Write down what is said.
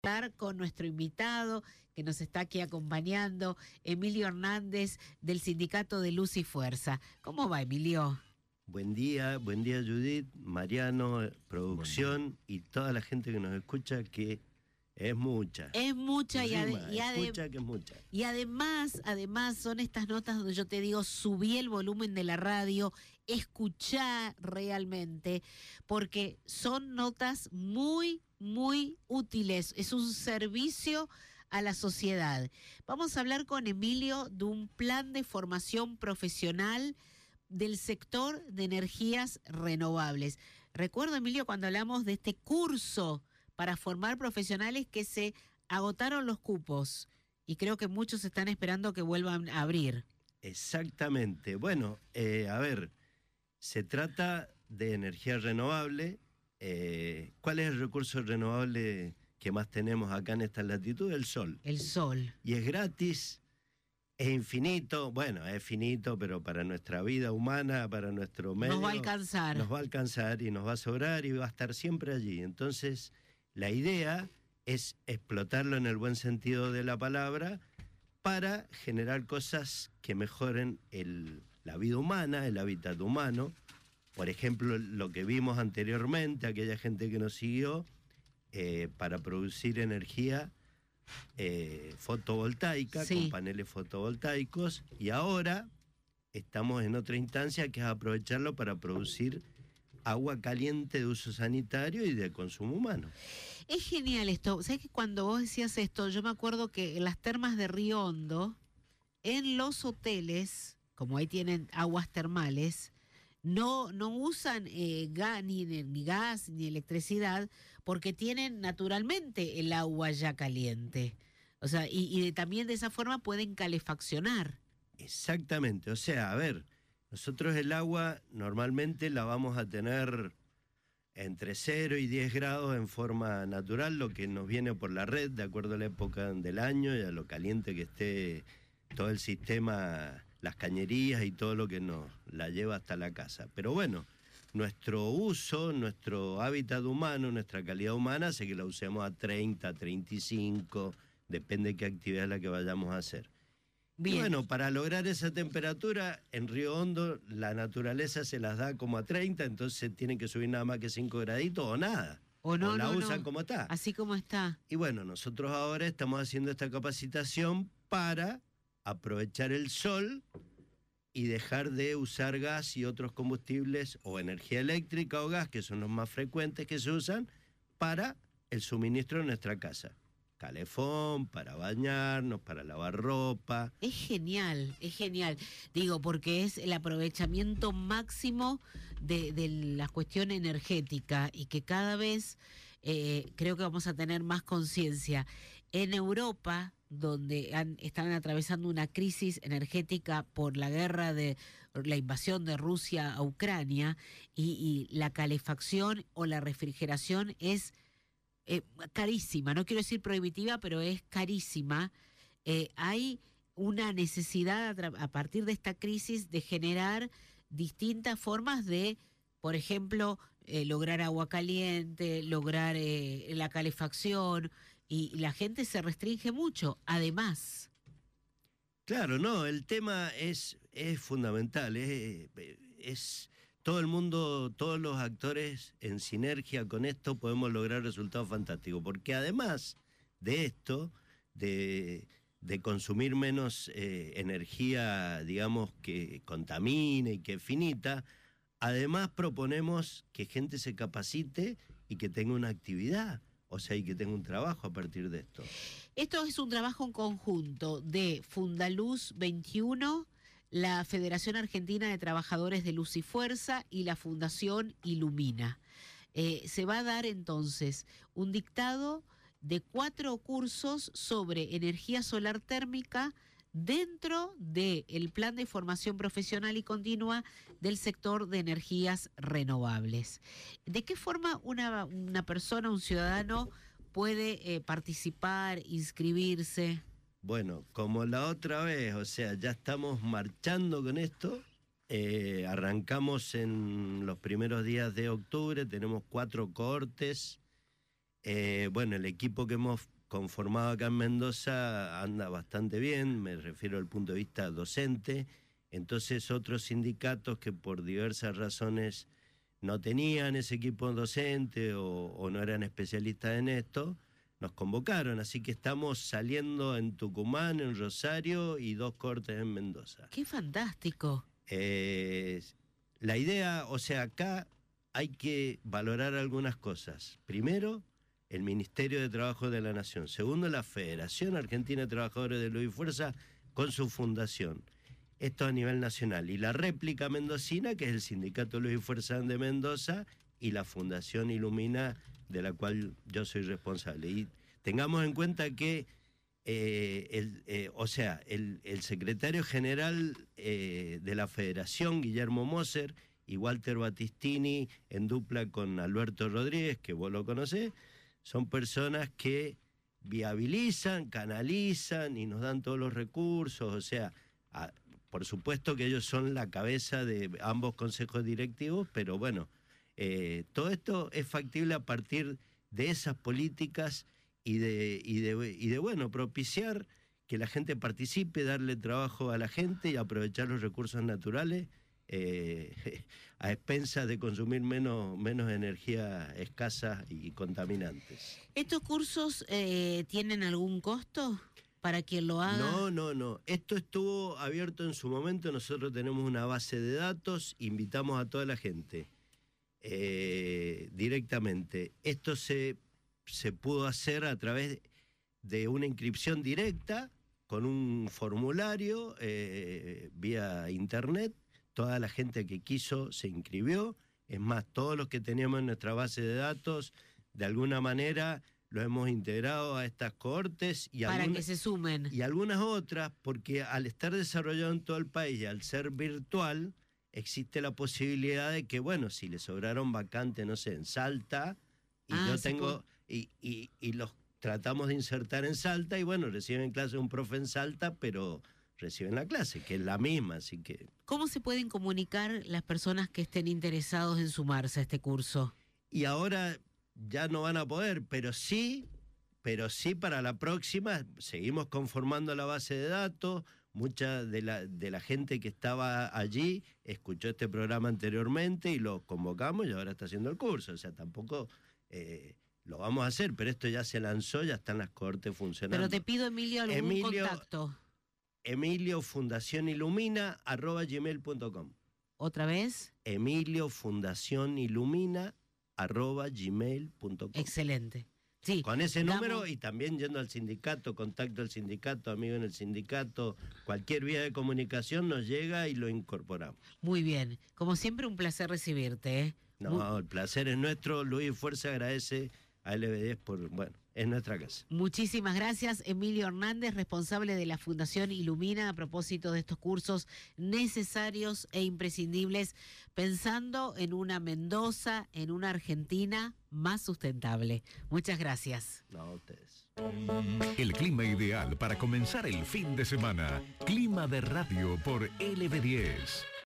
estar con nuestro invitado que nos está aquí acompañando, Emilio Hernández, del Sindicato de Luz y Fuerza. ¿Cómo va, Emilio? Buen día Judith, Mariano, producción y toda la gente que nos escucha, que es mucha. Es mucha escucha que es mucha. Y además son estas notas donde yo te digo, subí el volumen de la radio, escuchá realmente, porque son notas muy, muy útiles. Es un servicio a la sociedad. Vamos a hablar con Emilio de un plan de formación profesional del sector de energías renovables. Recuerdo, Emilio, cuando hablamos de este curso para formar profesionales, que se agotaron los cupos y creo que muchos están esperando que vuelvan a abrir. Exactamente. Bueno, a ver, se trata de energía renovable. ¿Cuál es el recurso renovable que más tenemos acá en esta latitud? El sol. El sol. Y es gratis. Es infinito, bueno, es finito, pero para nuestra vida humana, para nuestro medio... Nos va a alcanzar. Nos va a alcanzar y nos va a sobrar y va a estar siempre allí. Entonces, la idea es explotarlo en el buen sentido de la palabra para generar cosas que mejoren la vida humana, el hábitat humano. Por ejemplo, lo que vimos anteriormente, aquella gente que nos siguió, para producir energía fotovoltaica, sí, con paneles fotovoltaicos, y ahora estamos en otra instancia que es aprovecharlo para producir agua caliente de uso sanitario y de consumo humano. Es genial esto. ¿Sabes que cuando vos decías esto, yo me acuerdo que en las termas de Río Hondo, en los hoteles, como ahí tienen aguas termales, no usan ni gas ni electricidad, porque tienen naturalmente el agua ya caliente. O sea, y también de esa forma pueden calefaccionar. Exactamente. O sea, a ver, nosotros el agua normalmente la vamos a tener entre 0 y 10 grados en forma natural, lo que nos viene por la red, de acuerdo a la época del año y a lo caliente que esté todo el sistema, las cañerías y todo lo que nos la lleva hasta la casa. Pero bueno, nuestro uso, nuestro hábitat humano, nuestra calidad humana hace que la usemos a 30, 35, depende de qué actividad es la que vayamos a hacer. Bien. Y bueno, para lograr esa temperatura, en Río Hondo la naturaleza se las da como a 30, entonces tienen que subir nada más que 5 graditos o nada. O no, la usan como está. Así como está. Y bueno, nosotros ahora estamos haciendo esta capacitación para aprovechar el sol y dejar de usar gas y otros combustibles o energía eléctrica o gas, que son los más frecuentes que se usan, para el suministro de nuestra casa. Calefón, para bañarnos, para lavar ropa. Es genial, es genial. Digo, porque es el aprovechamiento máximo de la cuestión energética y que cada vez creo que vamos a tener más conciencia. En Europa, donde están atravesando una crisis energética por la guerra de la invasión de Rusia a Ucrania, y la calefacción o la refrigeración es carísima, no quiero decir prohibitiva, pero es carísima. Hay una necesidad a partir de esta crisis de generar distintas formas de, por ejemplo, lograr agua caliente, lograr la calefacción, y la gente se restringe mucho, además. Claro, no, el tema es fundamental, es todo el mundo, todos los actores en sinergia con esto podemos lograr resultados fantásticos, porque además de esto, de consumir menos energía, digamos, que contamine y que es finita, además proponemos que gente se capacite y que tenga una actividad. O sea, y que tenga un trabajo a partir de esto. Esto es un trabajo en conjunto de Fundaluz 21, la Federación Argentina de Trabajadores de Luz y Fuerza y la Fundación Ilumina. Se va a dar entonces un dictado de 4 cursos sobre energía solar térmica dentro del plan de formación profesional y continua del sector de energías renovables. ¿De qué forma una persona, un ciudadano, puede participar, inscribirse? Bueno, como la otra vez, o sea, ya estamos marchando con esto. Arrancamos en los primeros días de octubre, tenemos 4 cohortes. Bueno, el equipo que hemos conformado acá en Mendoza anda bastante bien, me refiero al punto de vista docente. Entonces otros sindicatos que por diversas razones no tenían ese equipo docente o no eran especialistas en esto, nos convocaron. Así que estamos saliendo en Tucumán, en Rosario y 2 cortes en Mendoza. ¡Qué fantástico! La idea, o sea, acá hay que valorar algunas cosas. Primero, el Ministerio de Trabajo de la Nación. Segundo, la Federación Argentina de Trabajadores de Luz y Fuerza con su fundación. Esto a nivel nacional. Y la réplica mendocina, que es el Sindicato Luz y Fuerza de Mendoza, y la Fundación Ilumina, de la cual yo soy responsable. Y tengamos en cuenta que el secretario general de la Federación, Guillermo Moser, y Walter Battistini, en dupla con Alberto Rodríguez, que vos lo conocés, son personas que viabilizan, canalizan y nos dan todos los recursos. O sea, por supuesto que ellos son la cabeza de ambos consejos directivos, pero bueno, todo esto es factible a partir de esas políticas y de bueno, propiciar que la gente participe, darle trabajo a la gente y aprovechar los recursos naturales a expensas de consumir menos energía escasa y contaminantes. ¿Estos cursos tienen algún costo para quien lo haga? No. Esto estuvo abierto en su momento. Nosotros tenemos una base de datos, invitamos a toda la gente directamente. Esto se pudo hacer a través de una inscripción directa con un formulario vía internet. Toda la gente que quiso se inscribió. Es más, todos los que teníamos en nuestra base de datos, de alguna manera lo hemos integrado a estas cohortes. Para que se sumen. Y algunas otras, porque al estar desarrollado en todo el país y al ser virtual, existe la posibilidad de que, bueno, si le sobraron vacantes, no sé, en Salta, y yo tengo, y los tratamos de insertar en Salta, y bueno, reciben clase un profe en Salta, pero reciben la clase, que es la misma, así que... ¿Cómo se pueden comunicar las personas que estén interesados en sumarse a este curso? Y ahora ya no van a poder, pero sí para la próxima seguimos conformando la base de datos. Mucha de la gente que estaba allí escuchó este programa anteriormente y lo convocamos y ahora está haciendo el curso. O sea, tampoco lo vamos a hacer, pero esto ya se lanzó, ya están las cohortes funcionando. Pero te pido, Emilio, algún contacto. Emilio Fundación Ilumina @gmail.com. ¿Otra vez? Emilio Fundación Ilumina @gmail.com. Excelente. Sí, con ese número y también yendo al sindicato, contacto al sindicato, amigo en el sindicato, cualquier vía de comunicación nos llega y lo incorporamos. Muy bien. Como siempre, un placer recibirte, ¿eh? No, el placer es nuestro. Luz y Fuerza agradece a LB10 por, bueno, es nuestra casa. Muchísimas gracias, Emilio Hernández, responsable de la Fundación Ilumina, a propósito de estos cursos necesarios e imprescindibles, pensando en una Mendoza, en una Argentina más sustentable. Muchas gracias. No, a ustedes. El clima ideal para comenzar el fin de semana. Clima de radio por LB10.